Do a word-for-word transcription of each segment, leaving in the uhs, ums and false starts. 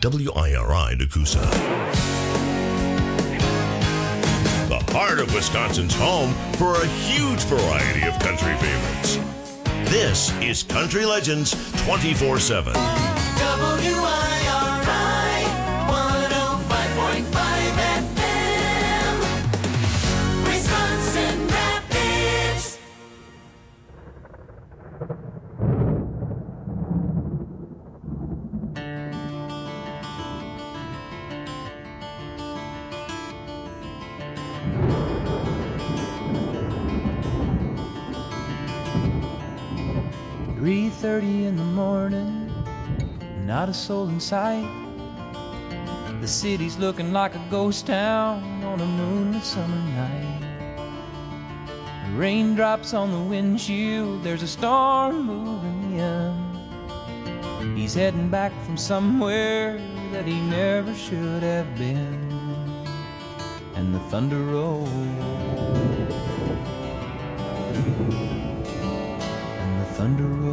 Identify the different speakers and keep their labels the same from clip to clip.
Speaker 1: W I R I Nakusa. The heart of Wisconsin's home for a huge variety of country favorites. This is Country Legends twenty-four seven.
Speaker 2: W I R I one oh five point five F M, Wisconsin Rapids.
Speaker 3: three thirty in the morning, not a soul in sight. The city's looking like a ghost town on a moonlit summer night. Raindrops on the windshield, there's a storm moving in. He's heading back from somewhere that he never should have been. And the thunder rolls, and the thunder rolls.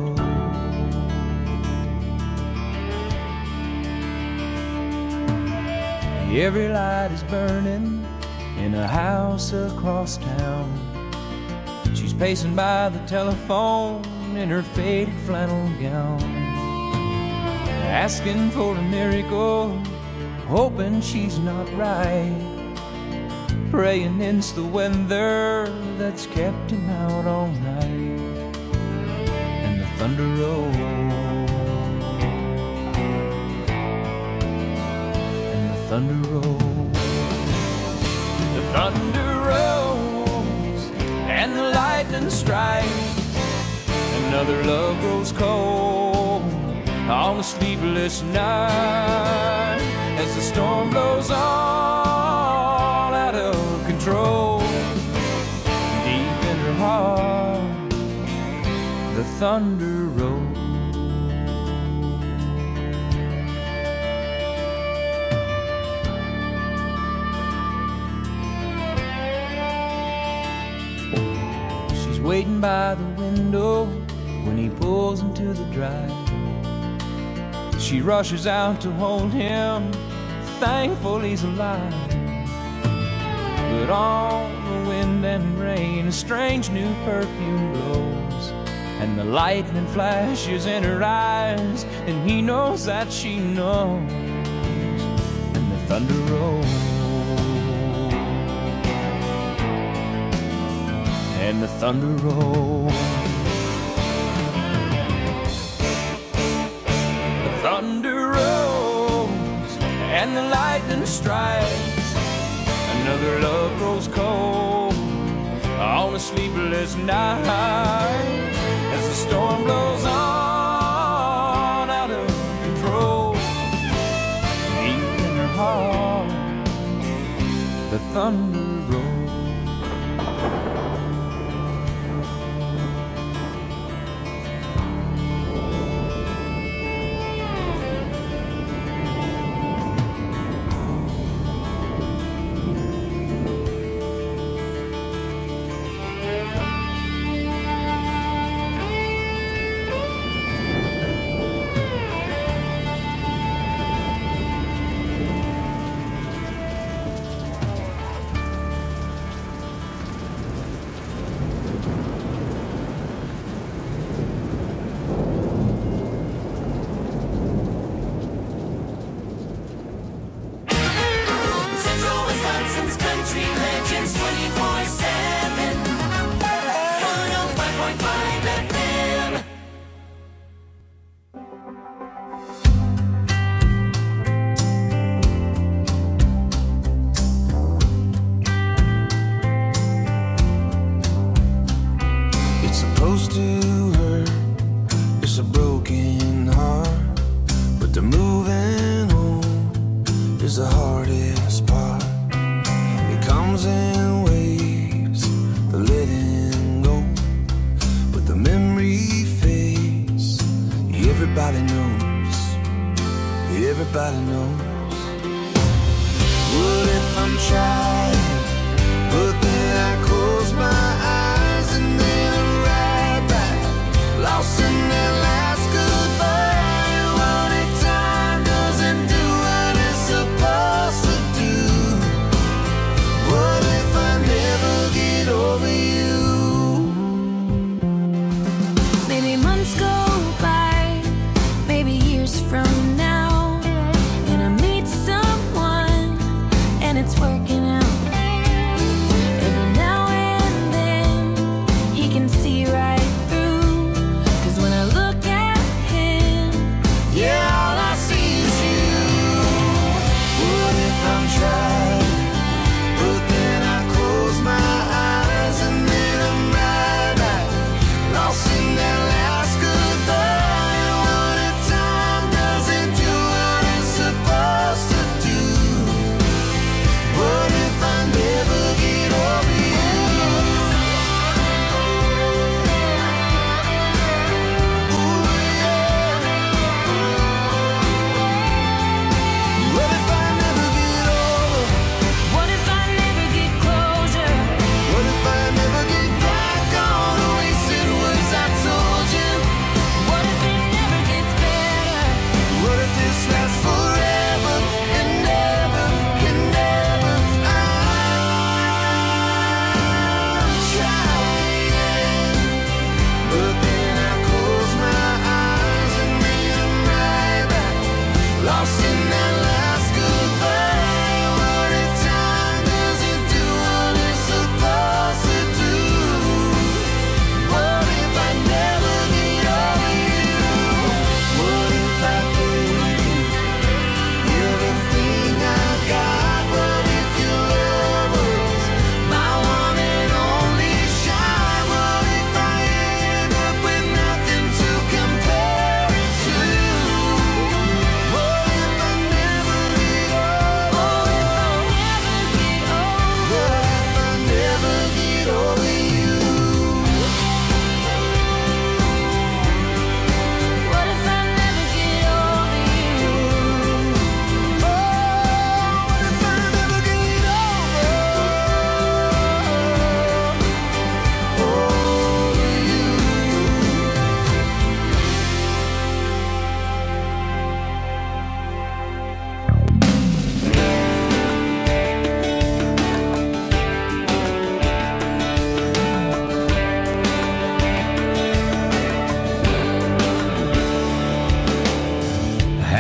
Speaker 3: Every light is burning in a house across town. She's pacing by the telephone in her faded flannel gown, asking for a miracle, hoping she's not right, praying it's the weather that's kept him out all night. And the thunder rolls, thunder rolls, the thunder rolls, and the lightning strikes. Another love grows cold on a sleepless night as the storm blows all out of control. Deep in her heart, the thunder rolls. Waiting by the window when he pulls into the drive. She rushes out to hold him, thankful he's alive. But on the wind and rain, a strange new perfume blows, and the lightning flashes in her eyes, and he knows that she knows. And the thunder rolls, and the thunder rolls. The thunder rolls, and the lightning strikes. Another love grows cold on a sleepless night as the storm blows on out of control. Deep in her heart, the thunder rolls.
Speaker 4: Everybody knows, everybody knows. What if I'm trying, but then I close my eyes and then I'm right back, lost in that last goodbye. What if time doesn't do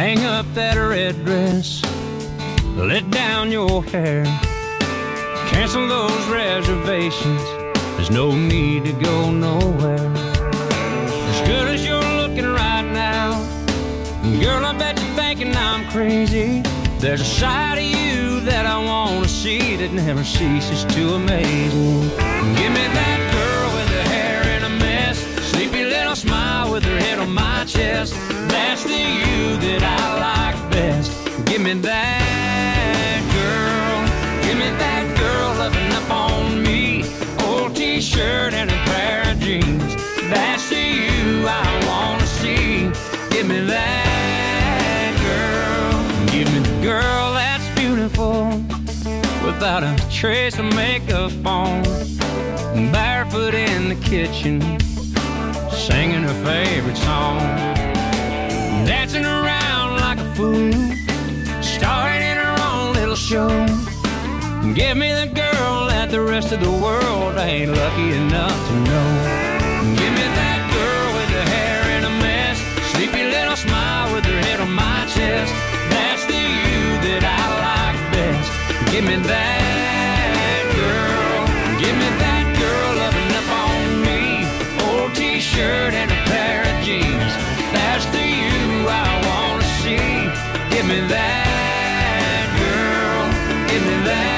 Speaker 3: Hang up that red dress, let down your hair, cancel those reservations. There's no need to go nowhere. As good as you're looking right now, girl, I bet you're thinking I'm crazy. There's a side of you that I want to see that never ceases to amaze me. Give me that girl with her hair in a mess, sleepy little smile with her head on my chest. That's the you that I like best. Give me that girl. Give me that girl loving up on me. Old t-shirt and a pair of jeans. That's the you I want to see. Give me that girl. Give me the girl that's beautiful, without a trace of makeup on, barefoot in the kitchen, singing her favorite song, dancing around like a fool, starring in her own little show. Give me the girl that the rest of the world ain't lucky enough to know. Give me that girl with her hair in a mess, sleepy little smile with her head on my chest. That's the you that I like best. Give me that girl. Give me that girl loving up on me. Old t-shirt and a pair of jeans. That's the you I want to see. Give me that girl. Give me that.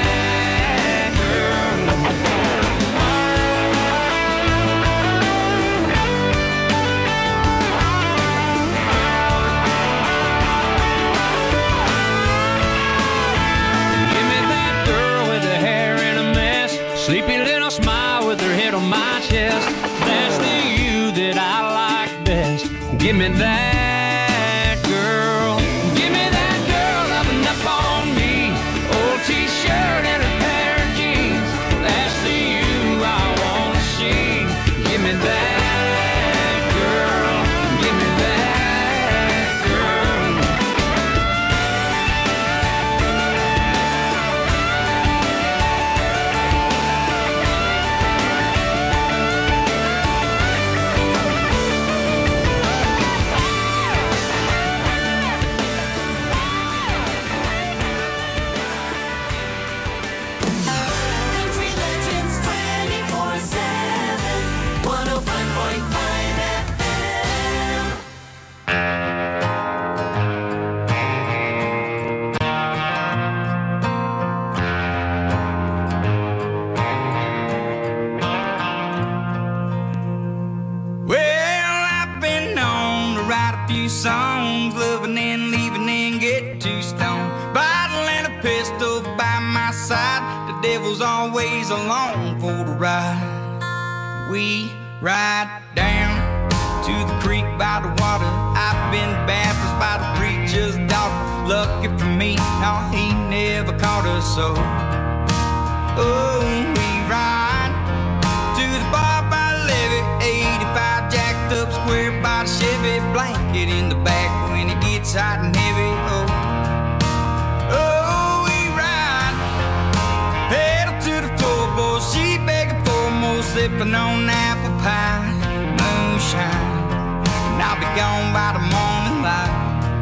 Speaker 3: Sleepy little smile with her head on my chest. That's the you that I like best. Give me that girl. Give me that girl loving up on me. Old t-shirt and a pair of jeans. That's the you I want to see. Give me that girl. Give me that girl.
Speaker 5: Songs, loving and leaving and get too stoned. Bottle and a pistol by my side. The devil's always along for the ride. We ride down to the creek by the water. I've been baptized by the preacher's daughter. Lucky for me, no, he never caught us so. Oh, we ride to the bar by the levee, eighty-five jacked up square by the Chevy, blanket in the back when it gets hot and heavy. Oh, oh, we ride, pedal to the floorboard, she begging for more, sipping on apple pie, moonshine, and I'll be gone by the morning light.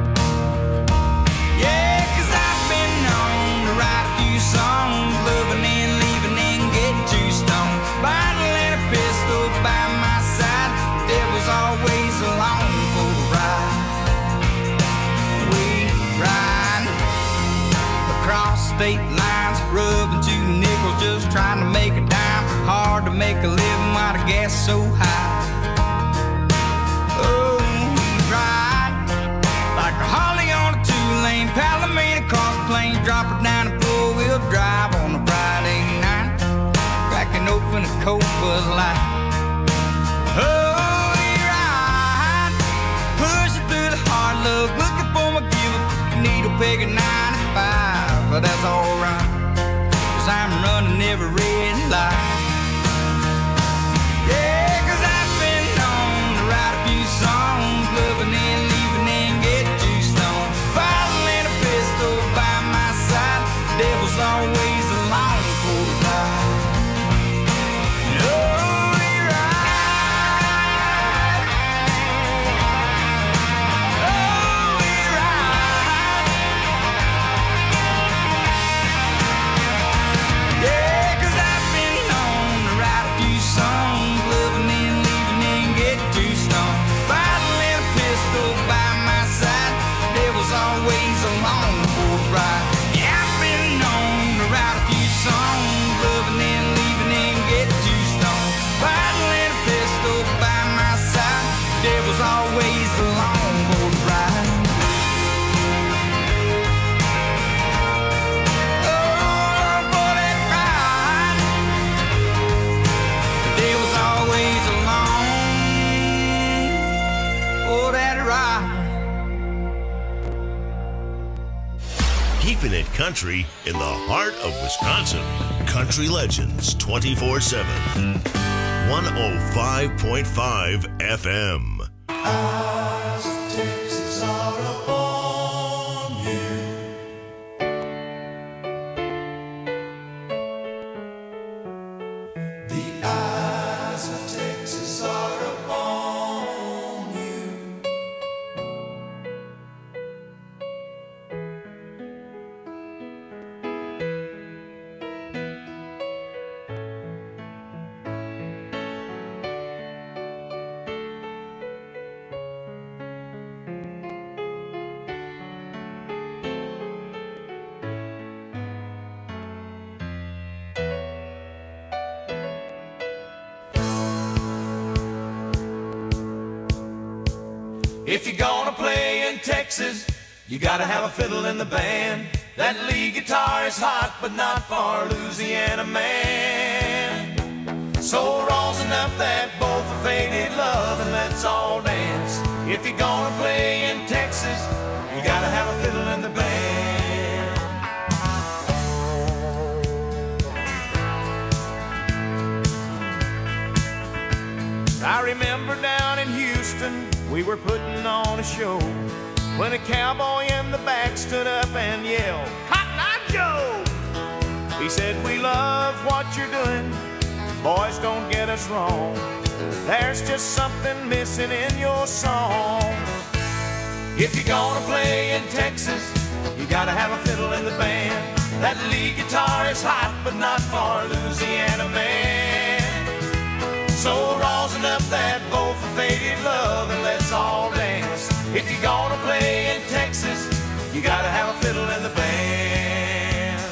Speaker 5: Yeah, 'cause I've been known to write a few songs, loving and leaving and get too stoned. Bottle and a pistol by my side, there was always along for the ride. We ride across state lines, rubbing two nickels, just trying to make a dime. Hard to make a living while the gas is so high. Oh, we ride like a Harley on a two-lane Palomino cross plains, drop it down a four-wheel drive on a Friday night, cracking open a cold Bud Light. Oh, we ride, pushing through the hard luck, looking for my gift, needle peg at ninety-five, but that's alright, 'cause I'm running every red light. Yeah, 'cause I've been known to write a few songs, loving and leaving and get too stoned. Bottle and a pistol by my side, devil's always along for the ride. Oh, we ride. Oh, we ride.
Speaker 1: keeping it country in the heart of Wisconsin. Country Legends twenty-four seven. one oh five point five F M.
Speaker 2: Eyes of Texas are upon you. The eyes of Texas are upon you. If you're gonna play in Texas, you gotta have a fiddle in the band. That lead guitar is hot, but not for Louisiana man. So rosin up that bowl for faded love and let's all dance. If you're gonna play in Texas, you gotta have a fiddle in the band. I remember down in Houston, we were putting on a show when a cowboy in the back stood up and yelled, "Cotton Eye Joe!" He said, "We love what you're doing, boys, don't get us wrong. There's just something missing in your song. If you're gonna play in Texas, you gotta have a fiddle in the band. That lead guitar is hot, but not for Louisiana man. So rosin up that bowl for faded love and let's all dance. If you're gonna play in Texas, you gotta have a fiddle in the band."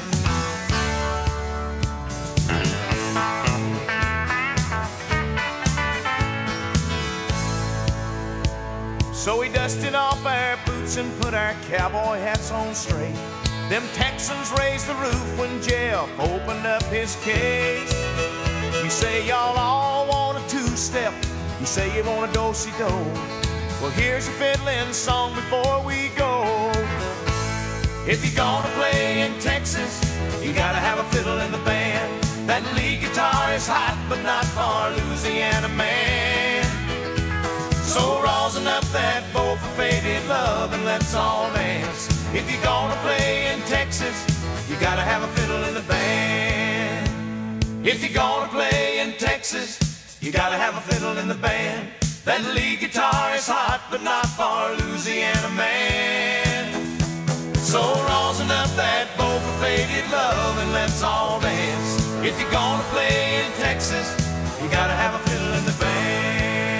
Speaker 2: So we dusted off our boots and put our cowboy hats on straight. Them Texans raised the roof when Jeff opened up his case. You say y'all all want a two-step, you say you want a do-si-do. Well, here's a fiddling song before we go. If you're gonna play in Texas, you gotta have a fiddle in the band. That lead guitar is hot, but not for Louisiana man. So rosin up that bowl for faded love and let's all dance. If you're gonna play in Texas, you gotta have a fiddle in the band. If you're gonna play in Texas, you gotta have a fiddle in the band. That lead guitar is hot, but not for Louisiana man. So rosin up that bowl for faded love and let's all dance. If you're gonna play in Texas, you gotta have a fiddle in the band.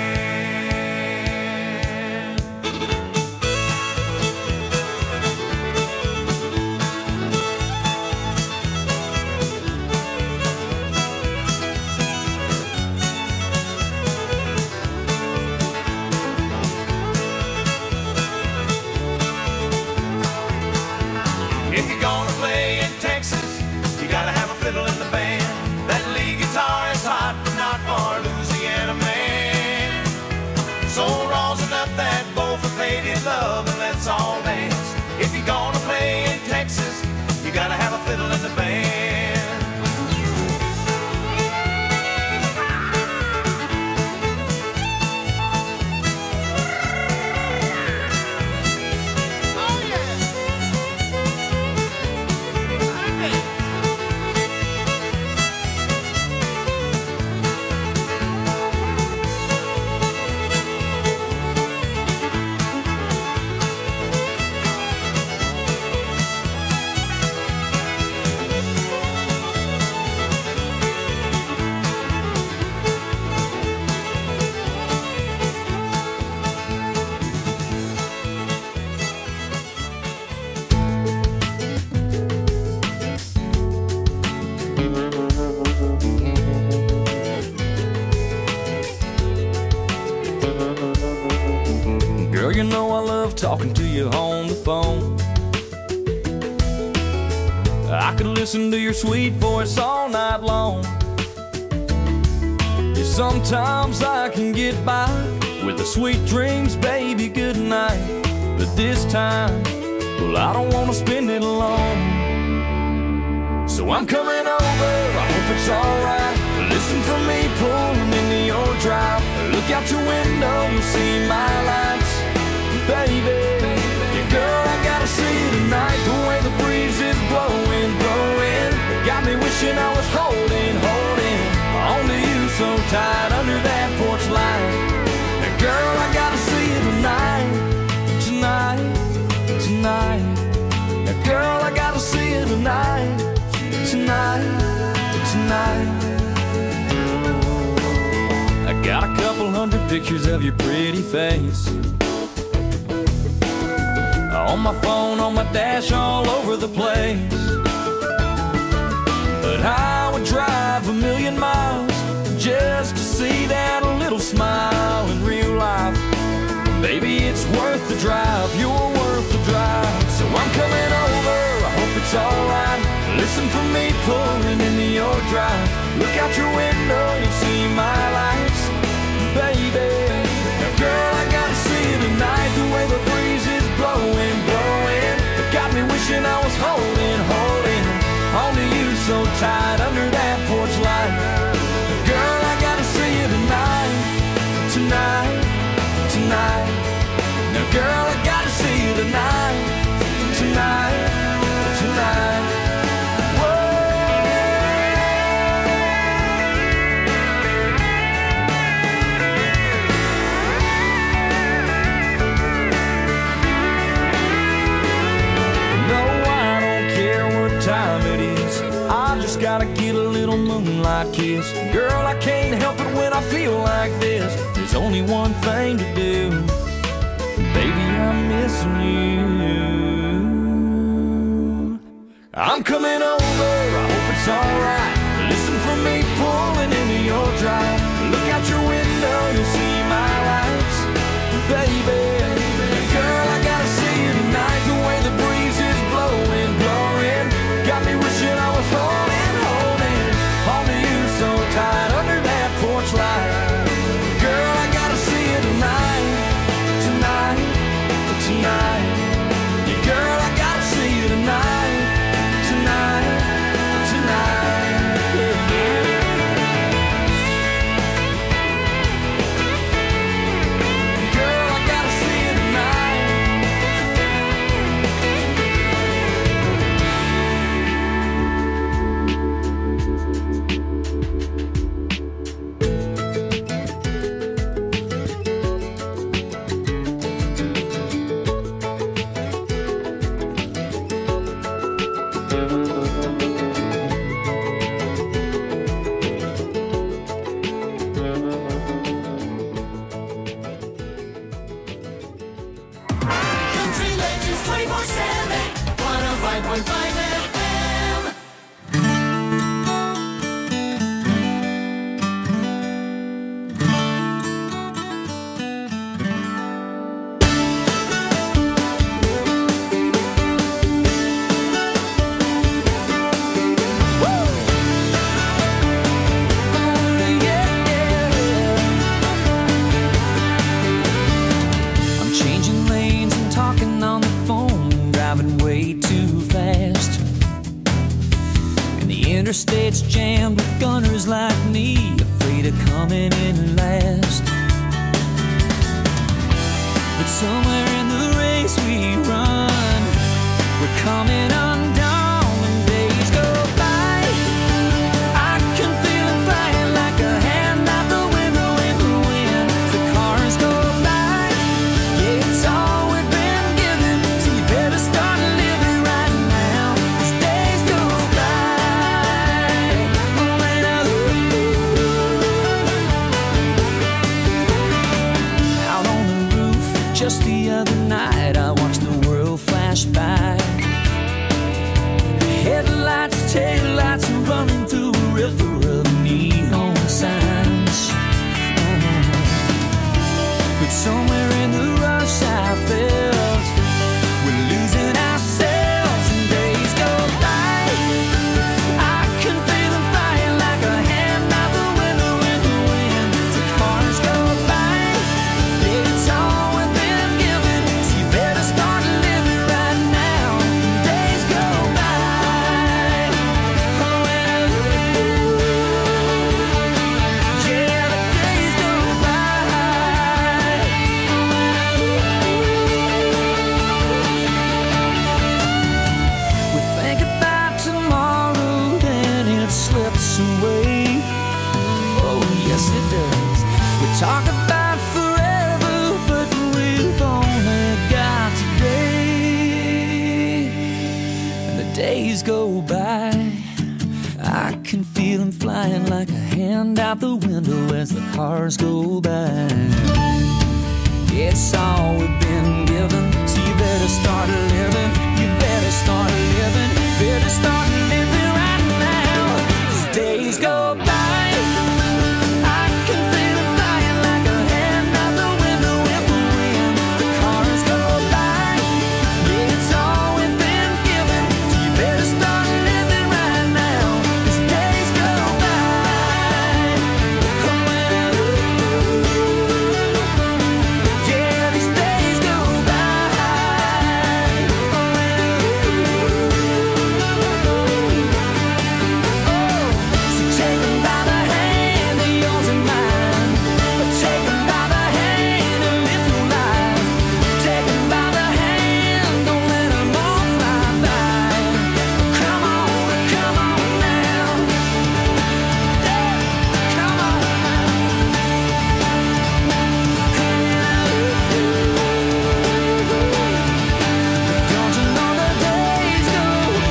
Speaker 2: If you're gonna play in Texas, you gotta have a fiddle in the band. That lead guitar is hot, but not for Louisiana man. So rosin up that bowl for faded love and let's all dance. If you're gonna play in Texas, you gotta have a fiddle in the band.
Speaker 3: Girl, you know I love talking to you on the phone. I could listen to your sweet voice all night long. Yeah, sometimes I can get by with the sweet dreams, baby, good night. But this time, well, I don't wanna spend it alone. So I'm coming over, I hope it's alright. Listen for me pulling into your drive. Look out your window, you'll see my lights. Baby, yeah, girl, I gotta see you tonight. The way the breeze is blowing, blowing, got me wishing I was holding, holding onto you so tight under that porch light. And girl, I gotta see you tonight, tonight, tonight. And girl, I gotta see you tonight, tonight, tonight. I got a couple hundred pictures of your pretty face on my phone, on my dash, all over the place. But I would drive a million miles just to see that little smile in real life. Baby, it's worth the drive, you're worth the drive. So I'm coming over, I hope it's alright. Listen for me pulling into your drive. Look out your window, you'll see my lights. Baby, now girl, I gotta see you tonight. The way the breeze is blowing, blowing, it got me wishing I was holding, holding onto you so tight under that porch light. Girl, I gotta see you tonight, tonight, tonight. Now girl, I gotta see you tonight, tonight, tonight. Gotta get a little moonlight kiss. Girl, I can't help it when I feel like this. There's only one thing to do. Baby, I'm missing you. I'm coming over, I hope it's alright. Listen for me pulling into your drive. Look out your window, you'll see my lights. Baby, girl, I gotta see you tonight. The way the breeze is blowing, blowing, got me wishing I was home. So tight under that porch light. Girl, I gotta see you tonight, tonight, tonight. Yeah, girl, I gotta see you tonight, tonight, tonight. Yeah, yeah. Girl, I gotta see you tonight.
Speaker 6: Interstate's jammed with gunners like me, afraid of coming in last. But somewhere in the race we run, we're coming undone when days go by. I can feel it flying like a hand out the window in the wind. The cars go by, yeah, it's all we've been given, so you better start living right now, 'cause days go by. Just the other night I watched the world flash by. Headlights, taillights running through a river of neon signs. Oh. But somewhere in the rush I felt we're losing ourselves and days go by. I can feel them flying like a hand out the window in the wind. The cars go by, it's all we've been given, so you better start living right now. days go by, I can feel them flying like a hand out the window as the cars go by. It's all we've been given, so you better start living. You better start living. Better start living right now. As days go by, I can feel them flying like a hand out the window in the wind. The cars go by. Yeah, it's all we've been given, so you better start living right now. As days go by. Oh, well, yeah, these days go by. Oh, well, oh, so take 'em by the hand, they're yours and mine. Take 'em by the hand and live your life. Take 'em by the hand, don't let 'em all fly by. Come on, come on now. Yeah, come on now. Don't you know the days go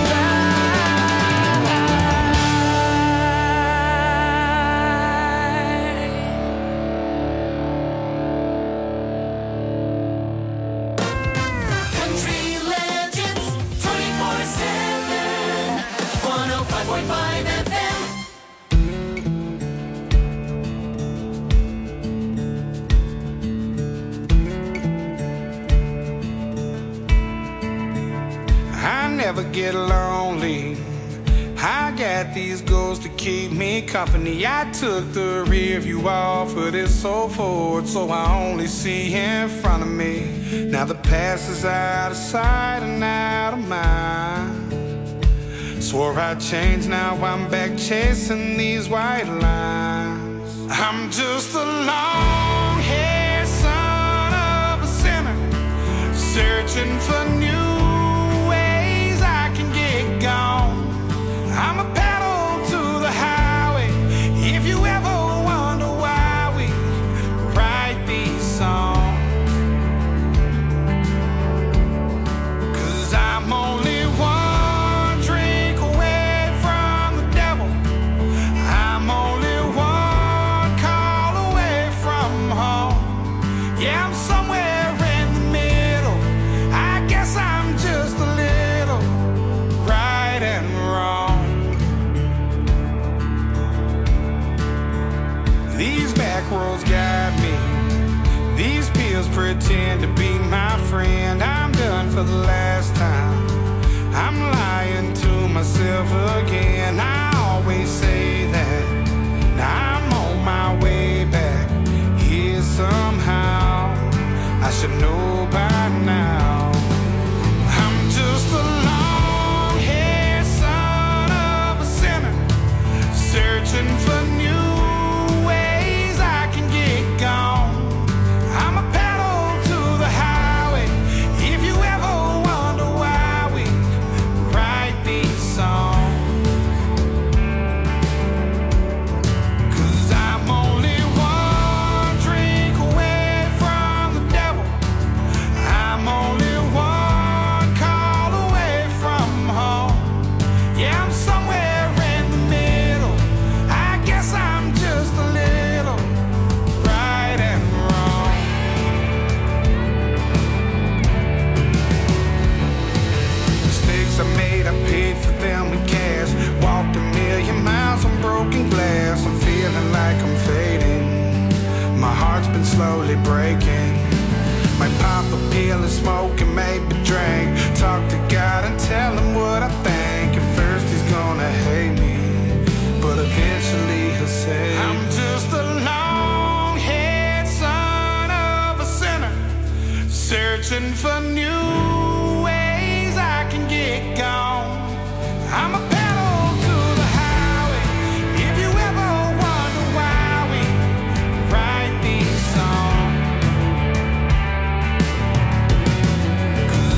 Speaker 7: Country Legends twenty-four seven, one oh five point five F M.
Speaker 8: I never get lonely. I got these goals to keep me company. I took the rear view off of this old Ford, so I only see in front of me. Now the past is out of sight and out of mind. Swore I'd change, now I'm back chasing these white lines. I'm just a long-haired son of a sinner, searching for new ways I can get gone. I'm a pedal to the highway. If you ever wonder why we write these songs, 'cause I'm only one drink away from the devil. I'm only one call away from home. Yeah, I'm somewhere in the middle. I guess I'm just a little right and wrong. These back roads guide me. These pills pretend to be my friend. I'm done for the last time. I'm lying to myself again. I always say that. Now I'm on my way back here somehow. I should know by now. I'm just a long-haired son of a sinner, searching for new ways I can get gone. I'm a pedal to the highway. If you ever wonder why we write these songs, 'cause I'm only one drink away from the devil. I'm only one call away from home. Yeah, I'm somewhere in the middle. I guess I'm just a little right and wrong. Mistakes I made, I paid for them in cash. Walked a million miles on broken glass. I'm feeling like I'm fading. My heart's been slowly breaking. Might pop a pill and smoke and maybe drink. Talk to God and tell him what I think. At first he's gonna hate me, but eventually he'll say, I'm just a long-haired son of a sinner, searching for new ways I can get gone. I'm a pedal to the highway. If you ever wonder why we write these songs, 'cause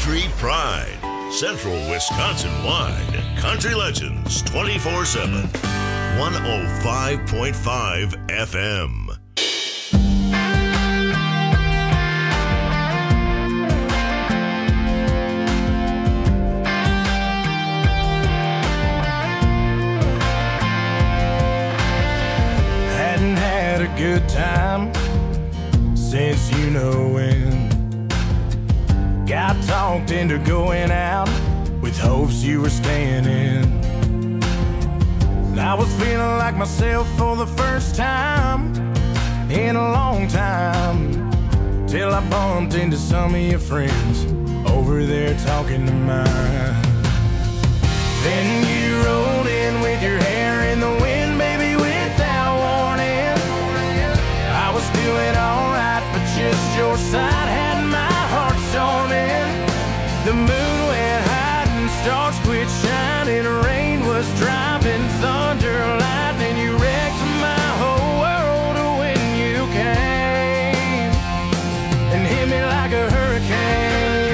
Speaker 1: Country Pride. Central Wisconsin-wide. Country Legends twenty-four seven. one oh five point five F M.
Speaker 2: Hadn't had a good time since you know when. Got talked into going out with hopes you were staying in. I was feeling like myself for the first time in a long time, till I bumped into some of your friends over there talking to mine. Then you rolled in with your hair in the wind, baby, without warning. I was doing alright, but just your side had my heart storming. The moon went high and stars quit shining. Rain was driving, thunder, lightning. You wrecked my whole world when you came and hit me like a hurricane.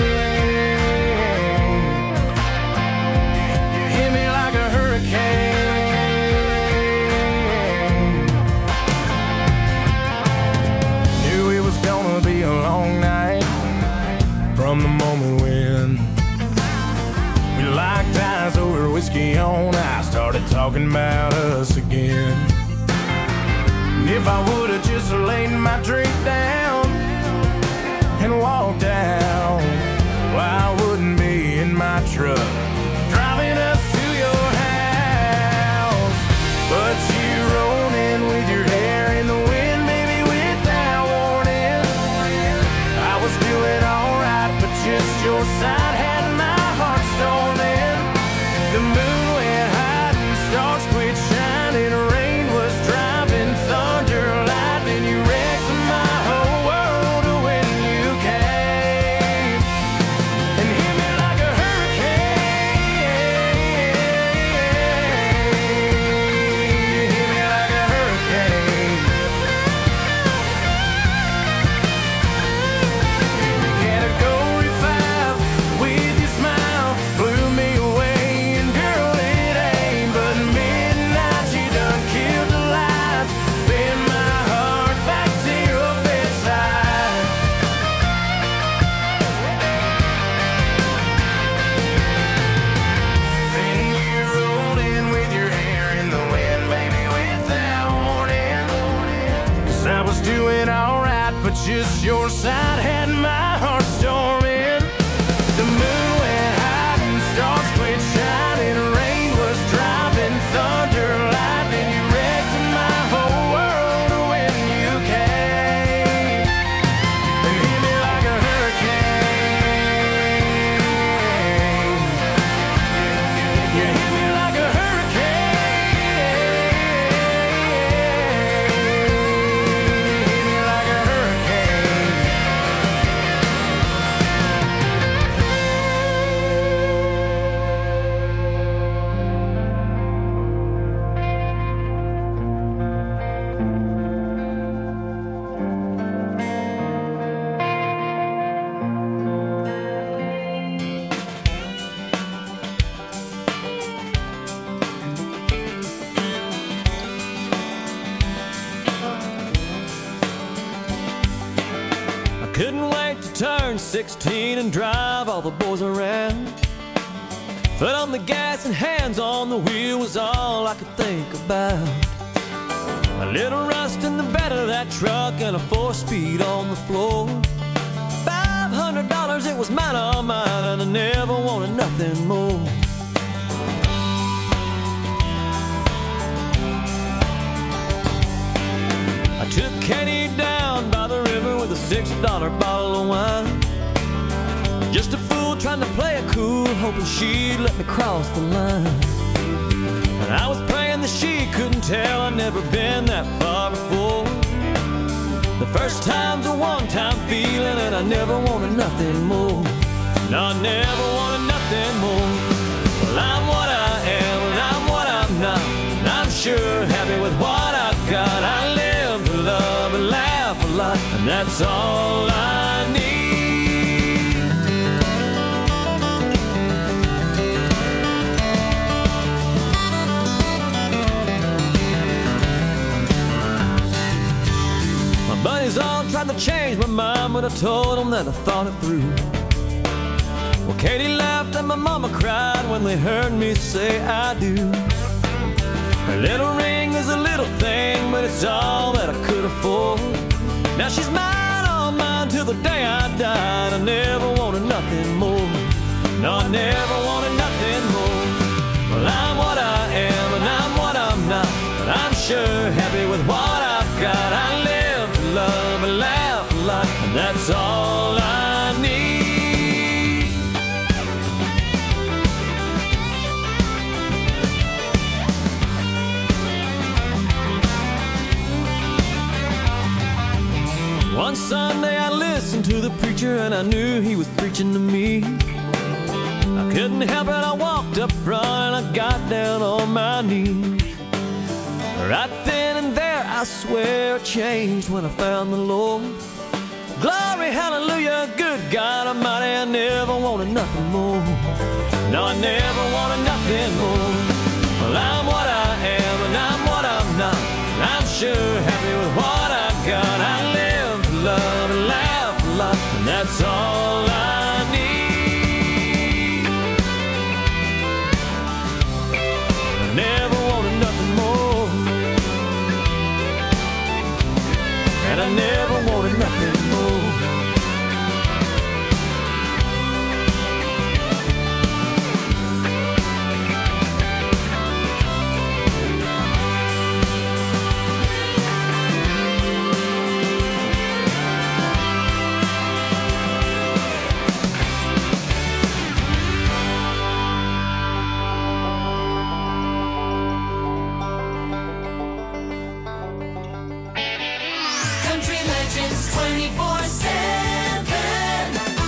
Speaker 2: You hit me like a hurricane. Knew it was gonna be a long night from the moment when we locked eyes over whiskey on ice, started talking about us again. And if I would've just laid my drink down and walked out, well, I wouldn't be in my truck driving us to your house. But you rolled in with your hair in the wind, baby, without warning. I was doing alright, but just your side had my heart storming. The moon went high and stars quit shining. Rain was driving, thunder, lightning. You wrecked my whole world when you came and hit me like a hurricane. You hit me like a hurricane. Category five with your smile blew me away. And girl, it ain't but midnight. You done killed the lights, bend my heart back to your bedside. Then you rolled in with your hair in the wind, baby, without warning. 'Cause I was doing alright, but just your side had my heart storming. The moon went high and stars quit shining. Rain was driving, thunder, lightning. You wrecked my whole world when you came and hit me like a hurricane. You hit me like a hurricane. You hit me like a hurricane.
Speaker 6: I couldn't wait to turn sixteen and drive all the boys around. Foot on the gas and hands on the wheel was all I could think about. A little rust in the bed of that truck and a four-speed on the floor. Five hundred dollars, it was mine, all mine, and I never wanted nothing more. I took Kenny down by the river with a six dollar bottle of wine. Just a fool trying to play it cool, hoping she'd let me cross the line. And I was praying that she couldn't tell I'd never been that far before. The first time's a one-time feeling, and I never wanted nothing more. No, I never wanted nothing more. Well, I'm what I am, and I'm what I'm not, and I'm sure happy with what I've got. I live to love and laugh a lot, and that's all I need.
Speaker 3: friends all tried to change my mind, but I told them that I thought it through. Well, Katie laughed and my mama cried when they heard me say I do. Her little ring is a little thing, but it's all that I could afford. Now she's mine, all mine, till the day I died. I never wanted nothing more. No, I never wanted nothing more. Well, I'm what I am and I'm what I'm not, but I'm sure happy with what I've got. I live to love and laugh a lot, and that's all I need. One Sunday I listened to the preacher and I knew he was preaching to me. I couldn't help it, I walked up front and I got down on my knees. Right then and there I swear it changed when I found the Lord. Glory, hallelujah, good God Almighty, I never wanted nothing more. No, I never wanted nothing more. Well, I'm what I am and I'm what I'm not. I'm sure happy with what I've got. I live to love and laugh a lot, and that's all I need. I never wanted nothing more, and I never wanted nothing more.
Speaker 7: twenty-four seven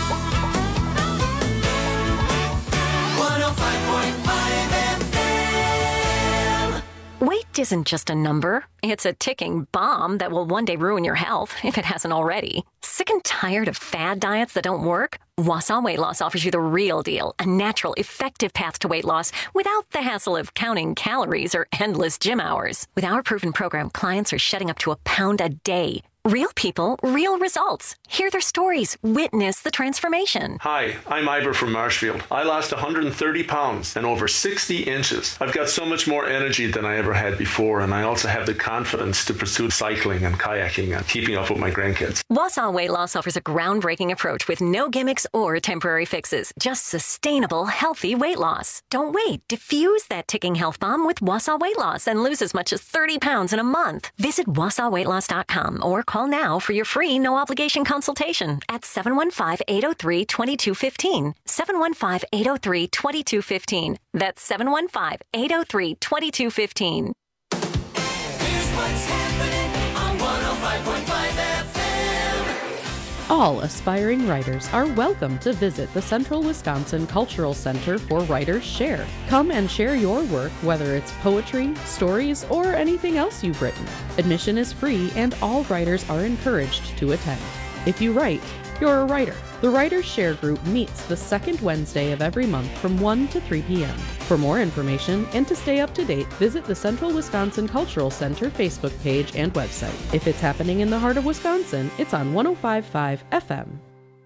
Speaker 7: one oh five point five F M.
Speaker 9: Weight isn't just a number. It's a ticking bomb that will one day ruin your health, if it hasn't already. Sick and tired of fad diets that don't work? Wausau Weight Loss offers you the real deal, a natural, effective path to weight loss without the hassle of counting calories or endless gym hours. With our proven program, clients are shedding up to a pound a day. Real people, real results. Hear their stories. Witness the transformation.
Speaker 10: Hi, I'm Ivor from Marshfield. I lost one hundred thirty pounds and over sixty inches. I've got so much more energy than I ever had before, and I also have the confidence to pursue cycling and kayaking and keeping up with my grandkids.
Speaker 9: Wausau Weight Loss offers a groundbreaking approach with no gimmicks or temporary fixes. Just sustainable, healthy weight loss. Don't wait. Diffuse that ticking health bomb with Wausau Weight Loss and lose as much as thirty pounds in a month. Visit wausau weight loss dot com or call Call now for your free no-obligation consultation at seven one five, eight oh three, two two one five. seven one five, eight oh three, two two one five. That's seven one five, eight oh three, two two one five.
Speaker 7: Here's what's happening on one oh five point five F M.
Speaker 11: All aspiring writers are welcome to visit the Central Wisconsin Cultural Center for Writers Share. Come and share your work, whether it's poetry, stories, or anything else you've written. Admission is free and all writers are encouraged to attend. If you write, you're a writer. The Writers Share group meets the second Wednesday of every month from one to three p.m. For more information and to stay up to date, visit the Central Wisconsin Cultural Center Facebook page and website. If it's happening in the heart of Wisconsin, it's on one oh five point five F M.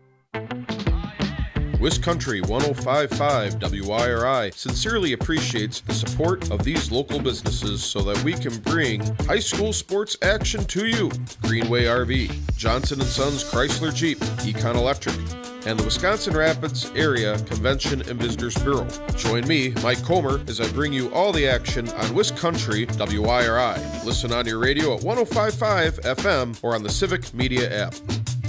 Speaker 12: Wiscountry one oh five point five W I R I sincerely appreciates the support of these local businesses so that we can bring high school sports action to you. Greenway R V, Johnson and Sons Chrysler Jeep, Econ Electric, and the Wisconsin Rapids Area Convention and Visitors Bureau. Join me, Mike Comer, as I bring you all the action on Wiscountry W I R I. Listen on your radio at one oh five point five F M or on the Civic Media app.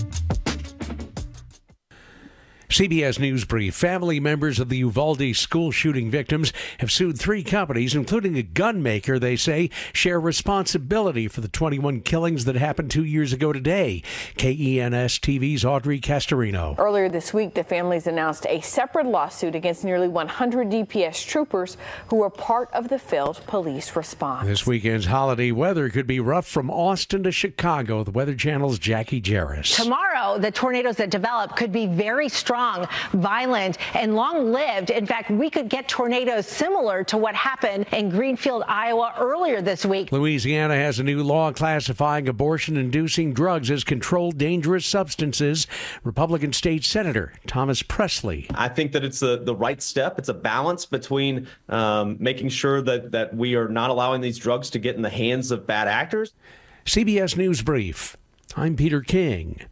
Speaker 13: C B S News Brief. Family members of the Uvalde school shooting victims have sued three companies, including a gun maker they say share responsibility for the twenty-one killings that happened two years ago today. K E N S T V's Audrey Castorino.
Speaker 14: Earlier this week, the families announced a separate lawsuit against nearly one hundred D P S troopers who were part of the failed police response.
Speaker 13: This weekend's holiday weather could be rough from Austin to Chicago. The Weather Channel's Jackie Jarris.
Speaker 15: Tomorrow, the tornadoes that develop could be very strong strong, violent, and long-lived. In fact, we could get tornadoes similar to what happened in Greenfield, Iowa earlier this week.
Speaker 13: Louisiana has a new law classifying abortion-inducing drugs as controlled dangerous substances. Republican State Senator Thomas Presley.
Speaker 16: I think that it's the, the right step. It's a balance between um, making sure that, that we are not allowing these drugs to get in the hands of bad actors.
Speaker 13: C B S News Brief. I'm Peter King.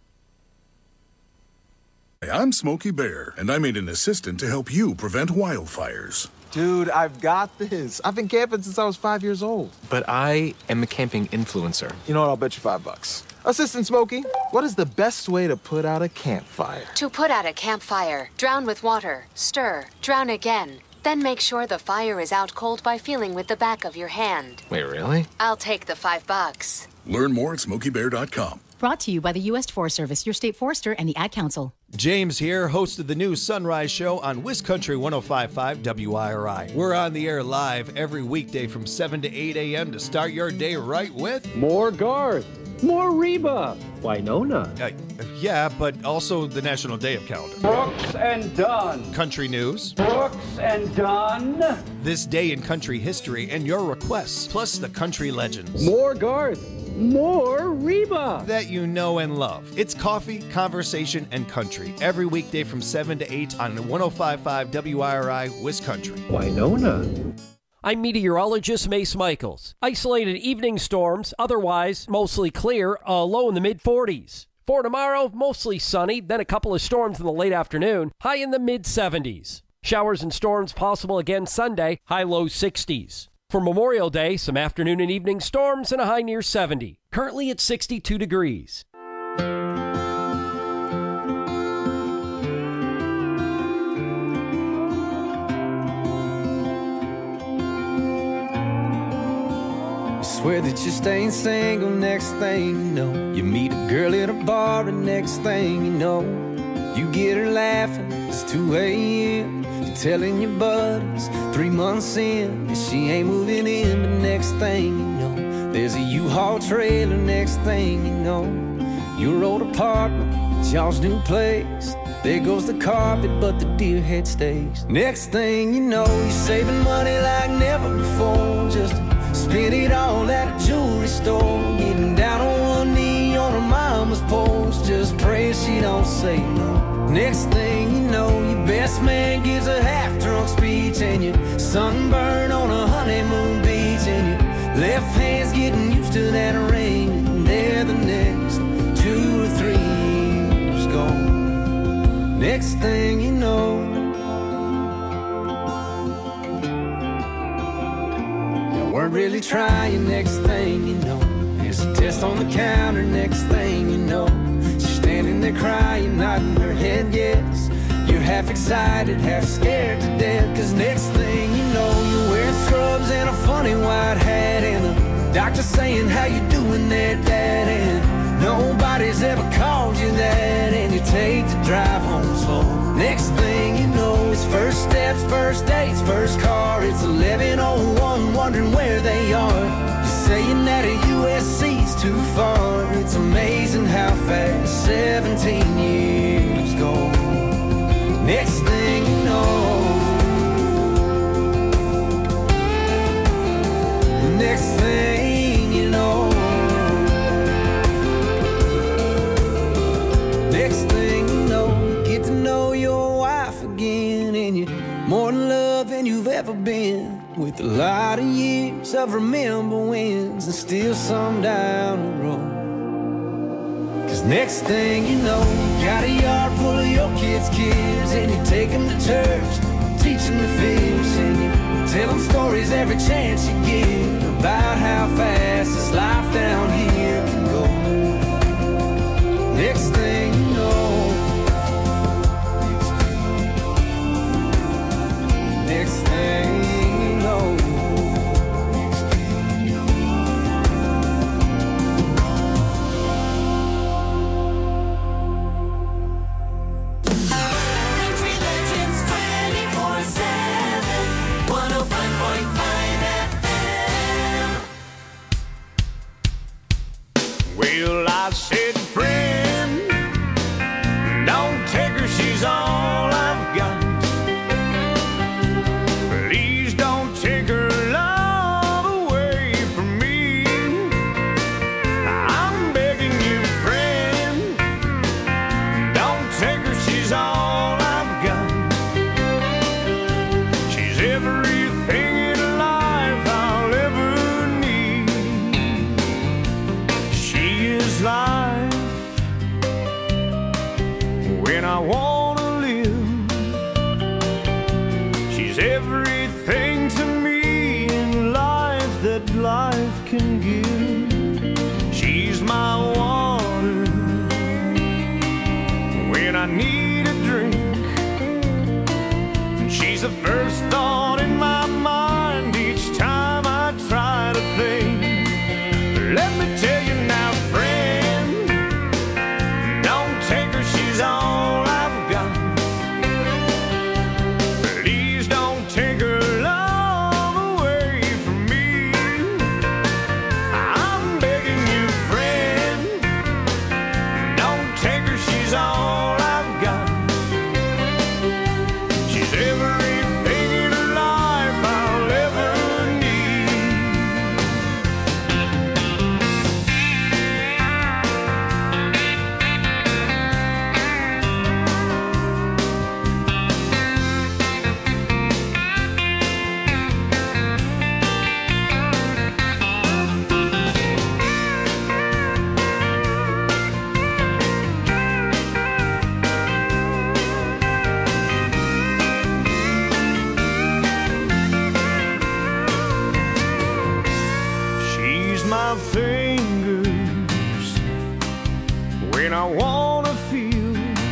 Speaker 17: I'm Smokey Bear, and I made an assistant to help you prevent wildfires.
Speaker 18: Dude, I've got this. I've been camping since I was five years old.
Speaker 19: But I am a camping influencer.
Speaker 18: You know what? I'll bet you five bucks. Assistant Smokey, what is the best way to put out a campfire?
Speaker 20: To put out a campfire, drown with water, stir, drown again. Then make sure the fire is out cold by feeling with the back of your hand.
Speaker 19: Wait, really?
Speaker 20: I'll take the five bucks.
Speaker 17: Learn more at smokey bear dot com.
Speaker 21: Brought to you by the U S Forest Service, your state forester, and the Ad Council.
Speaker 22: James here, host of the new Sunrise Show on WisCountry one oh five point five W I R I. We're on the air live every weekday from seven to eight a.m. to start your day right with
Speaker 23: more Garth, more Reba, Winona.
Speaker 22: Uh, yeah, but also the National Day of Calendar.
Speaker 23: Brooks and Dunn.
Speaker 22: Country news.
Speaker 23: Brooks and Dunn.
Speaker 22: This day in country history and your requests, plus the country legends.
Speaker 23: More Garth. More Reba.
Speaker 22: That you know and love. It's coffee, conversation, and country. Every weekday from seven to eight on one oh five point five W I R I, WisCountry.
Speaker 23: Winona.
Speaker 24: I'm meteorologist Mace Michaels. Isolated evening storms, otherwise mostly clear, a low in the mid forties. For tomorrow, mostly sunny, then a couple of storms in the late afternoon, high in the mid seventies. Showers and storms possible again Sunday, high low sixties. For Memorial Day, some afternoon and evening storms and a high near seventy. Currently at sixty-two degrees.
Speaker 25: Swear that you're staying single, next thing you know, you meet a girl at a bar, and next thing you know, you get her laughing, it's two a.m. You're telling your buddies, three months in, that she ain't moving in, but next thing you know, there's a U-Haul trailer, next thing you know, your old apartment, it's y'all's new place. There goes the carpet, but the deer head stays. Next thing you know, you're saving money like never before, just spend it all at a jewelry store, getting down on one knee on her mama's porch, just pray she don't say no. Next thing you know, your best man gives a half-drunk speech, and you're sunburned on a honeymoon beach, and your left hand's getting used to that ring, and there the next two or three years gone. Next thing you know, weren't really trying, next thing you know, there's a test on the counter, next thing you know, she's standing there crying, nodding her head yes. You're half excited, half scared to death, cause next thing you know, you're wearing scrubs and a funny white hat, and the doctor saying, how you doing there, Dad? And nobody's ever called you that, and you take the drive home slow. Next thing you know, it's first steps, first dates, first car. It's eleven oh one, wondering where they are. Just saying that a U S C's too far. It's amazing how fast seventeen years go. Next thing you know, next thing you know, next thing you know, get to know your wife again, and you're more in love than you've ever been, with a lot of years of remember wins and still some down the road. Cause next thing you know, you got a yard full of your kids' kids, and you take them to church, teach them to fish, and you tell them stories every chance you get about how fast this life down here can go. Next thing you know, next thing you know,
Speaker 7: Country Legends twenty-four seven, one oh five point five F M.
Speaker 2: Well, I said, friend, when I wanna live. She's everything to me in life that life can give. She's my water when I need a drink. She's the first thought in my mind each time I try to think. Let me tell you now, friend, don't take her, she's all I've got. Please don't take her love away from me. I'm begging you, friend, don't take her, she's all I've got. She's everything in life I'll ever need. She's my fingers when I wanna feel.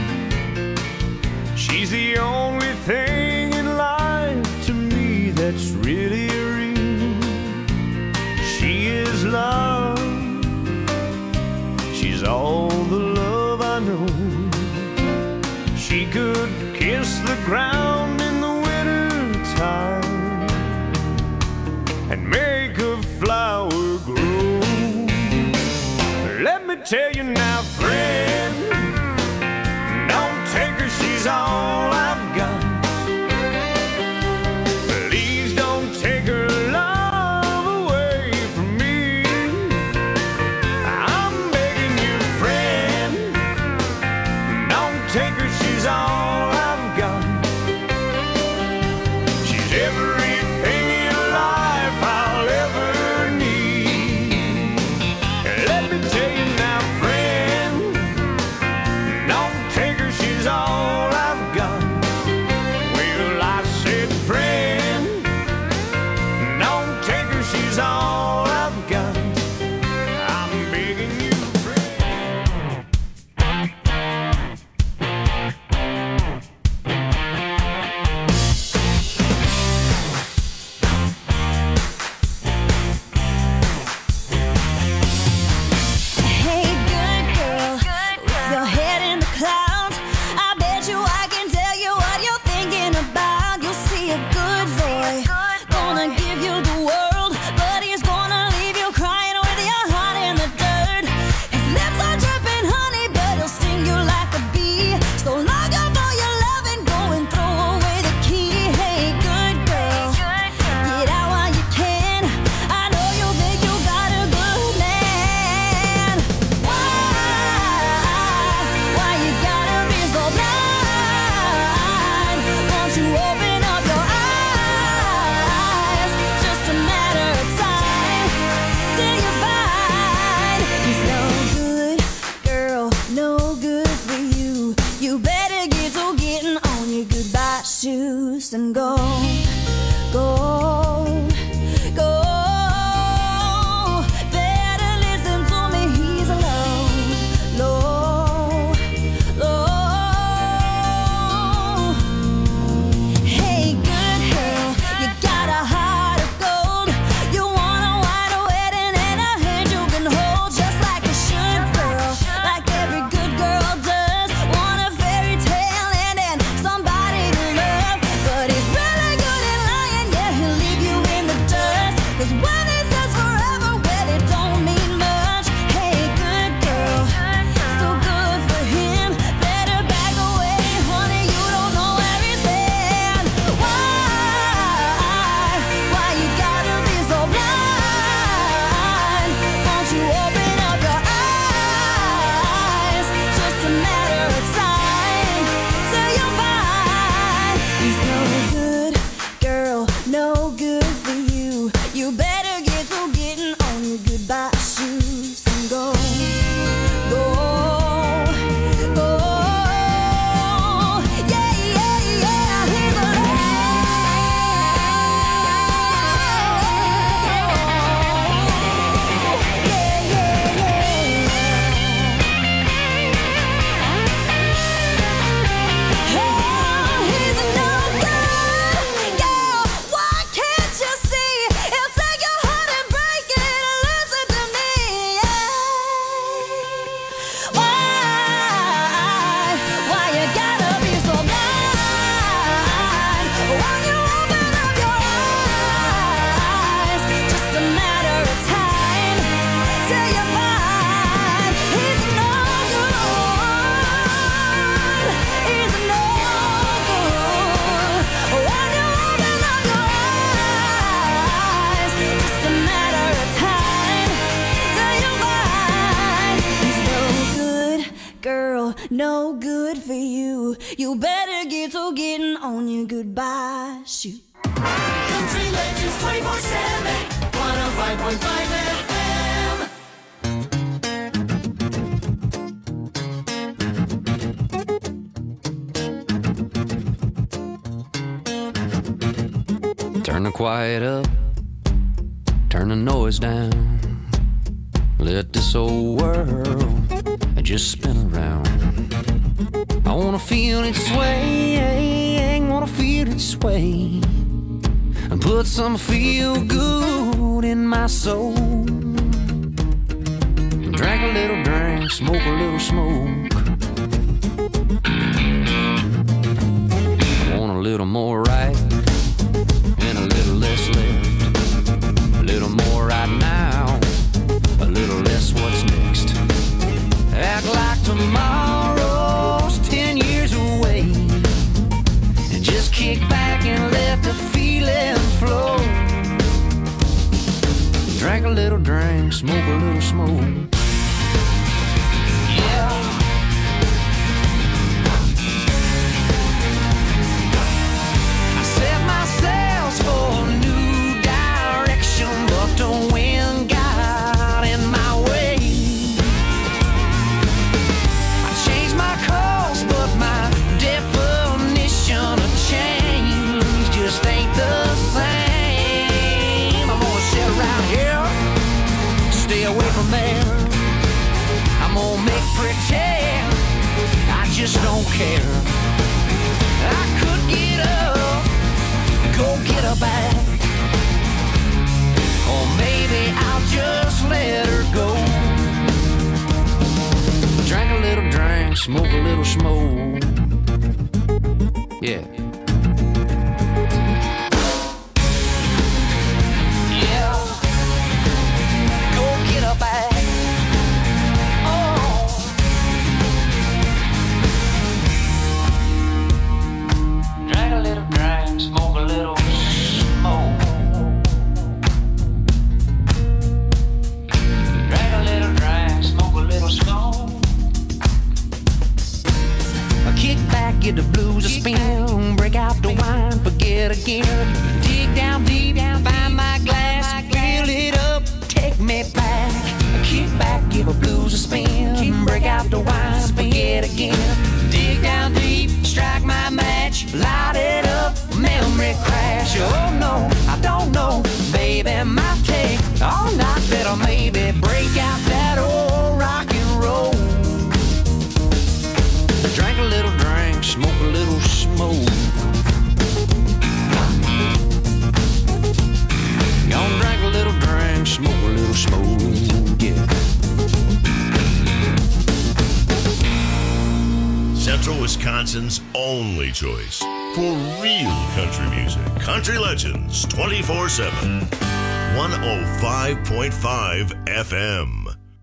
Speaker 2: She's the only thing in life to me that's really real. She is love. She's all the love I know. She could kiss the ground in the winter time and make a flower grow. Let me tell you now, friend, don't take her, she's all I've got. Please don't take her love away from me. I'm begging you, friend, don't take her, she's all I've got. She's everything in life I'll ever need. Let me tell you now, friend, don't take her, she's all I've got. Well, I said, friend, don't take her, she's all I've got. I'm begging you,
Speaker 7: Hey, good girl, with your head in the clouds, I bet you I can tell you what you're thinking about. You'll see a good boy, gonna give you the world, but he's gonna leave you crying with your heart in the dirt. His lips are dripping honey, but he'll sting you like a bee. So lock up all your love and go and throw away the key. Hey, good girl, get out while you can. I know you think you got a good man. Why, why you gotta be so blind? Won't you open up your eyes? Just a matter of time till you find he's no good, girl, no good for you. You better get to getting on your goodbye shoes and go, go, go. Better listen to me, he's alone, low, low. Hey, good girl, you got a heart of gold. You want a white wedding and a hand you can hold, just like you should, girl, like every good girl does. Want a fairy tale and then somebody to love, but he's really girl, no good for you. You better get to getting on your goodbye shoot.
Speaker 1: Country Legends twenty-four seven, one oh five point five F
Speaker 4: M. Turn the quiet up, turn the noise down. Let this old world just spin around. I wanna feel it sway, wanna feel it sway, and put some feel good in my soul. Drink a little drink, smoke a little smoke. I want a little more right and a little less left. A little more right now, a little less what's next. Act like tomorrow's ten years away, and just kick back and let the feelings flow. Drink a little drink, smoke a little smoke. Yeah. I set my sails for a new direction, but the wind got in my way. I changed my course, but my definition of change just ain't the same. I'm gonna sit around here, stay away from there. I'm gonna make pretend I just don't care. I could get up, go get her back, or maybe I'll just let her go. Drink a little drink, smoke a little smoke. Yeah. Yeah. Go get her back. Drink a little drink, smoke a little smoke. Drink a little drink, smoke a little smoke. I kick back, get the blues a spin, break out the wine, forget again. Dig down deep, find my glass, fill it up, take me back. I kick back, give a blues a spin, break out the wine, forget again. Dig down deep, strike my match, light it up, memory crash. Oh no, I don't know, baby, might take all night, better maybe break out that old rock and roll. Drink a little drink, smoke a little smoke. Gonna drink a little drink, smoke a little smoke, yeah.
Speaker 5: Central Wisconsin's only choice for real country music. Country Legends twenty-four seven. one oh five point five F M.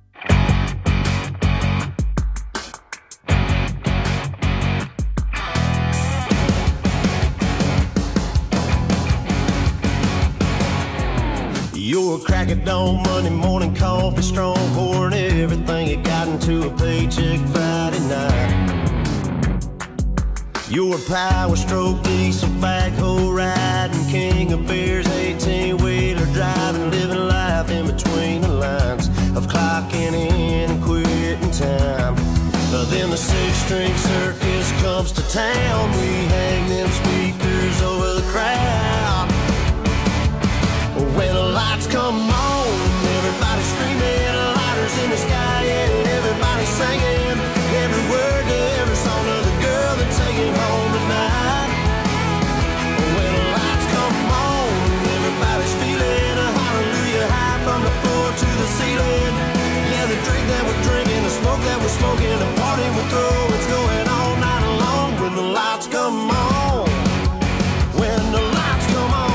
Speaker 6: You're a crack at dawn, Monday morning coffee, strong, pouring everything you got into a paycheck Friday night. You're a power stroke, diesel backhoe riding, king of beers, eighteen-wheeler driving, living life in between the lines of clocking in and quitting time. Uh, then the six-string circus comes to town, we hang them speakers over the crowd. When the lights come on, everybody's screaming, lighters in the sky, and everybody's singing every word to every song of the girl they're taking home tonight. When the lights come on, everybody's feeling a hallelujah high from the floor to the ceiling. Yeah, the drink that we're drinking, the smoke that we're smoking, the party we're throwing, it's going all night long. When the lights come on, when the lights come on.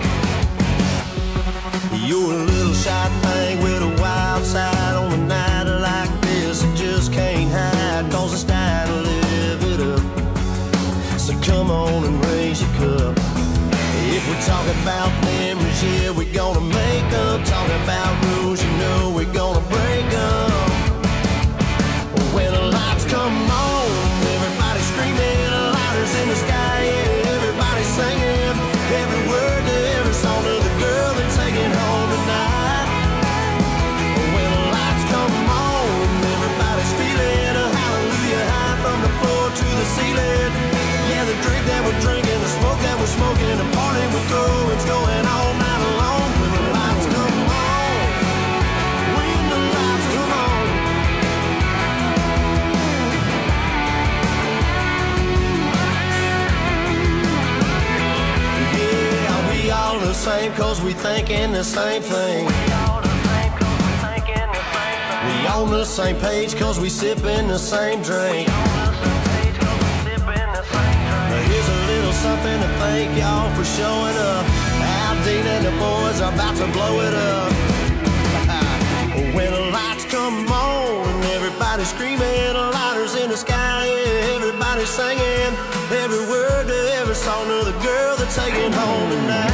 Speaker 6: You're a little shot thing with a wild side on a night like this. It just can't hide, cause it's time to live it up. So come on and raise your cup. If we're talking about memories, yeah, we're gonna make up. Talking about rules, you know we're gonna break up. When the lights come same cause we thinking the same thing. We on the same page cause we sipping the same drink. Now here's a little something to thank y'all for showing up. Al Dean and the boys are about to blow it up. When the lights come on and everybody's screaming, lighters in the sky, yeah, everybody's singing every word to every song of the girl they're taking home tonight.